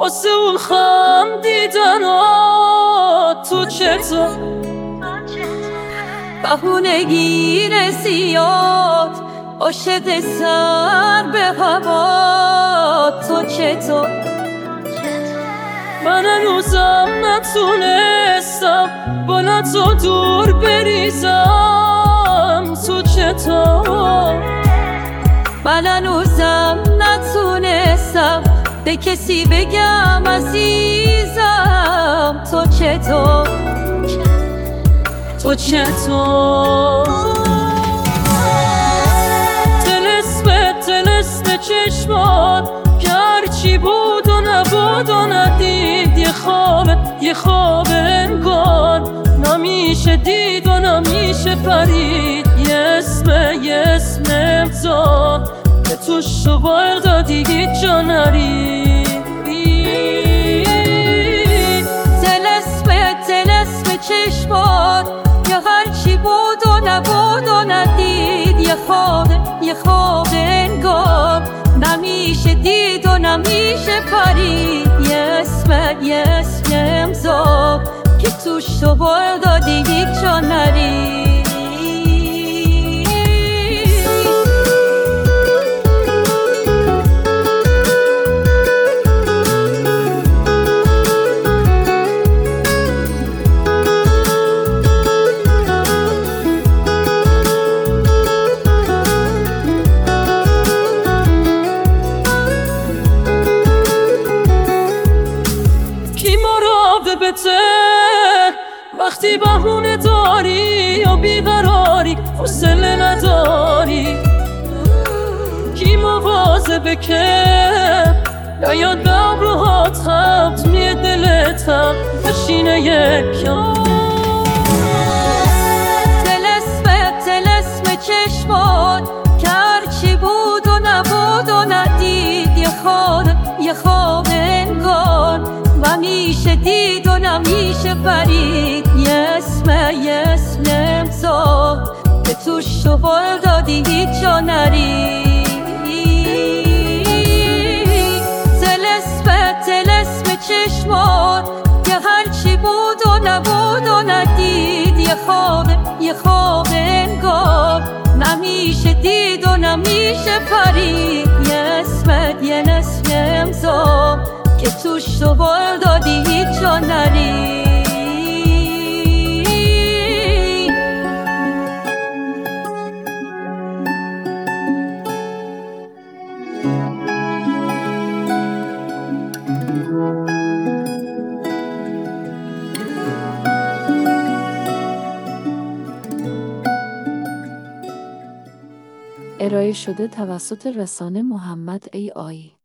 واسه اون خم دیدنات تو چطور بهونه گیر زیاد عاشق سر به هوا تو چطور من هنوزم نتونستم با تو دور بریزم تو چطور من هنوزم نتونستم به کسی بگم عزیزم تو چطور تو چطور طلسم چشمات که هرچی بود و نبود و ندید یه خواب انگار نمیشه دید و نمیشه پرید یه اسم امضا که توش تو باید دادی هیچ جا نرید طلسم چشمات یا هرچی بود و نبود و ندید یه خواب انگار نمیشه دید و نمیشه پرید یه اسم امضا که توش تو باید دادی هیچ جا نرید وقتی بهونه داری یا بیقراری حوصله نداری کی مواظبه که نیاد به ابروهات خبط میه دلتم بشینه یکم طلسم چشمات که هرچی بود و نبود و ندید یه خواب انگار و میشه دید و نمیشه پرید یه اسم امضا که توش تو باید دادی هیچ جا نرید طلسم چشمات که هرچی بود و نبود و ندید یه خواب انگار نمیشه دید و نمیشه پرید یه اسم امضا که توش تو باید دادی هیچ جا نرید ارائه شده توسط رسانه محمد AI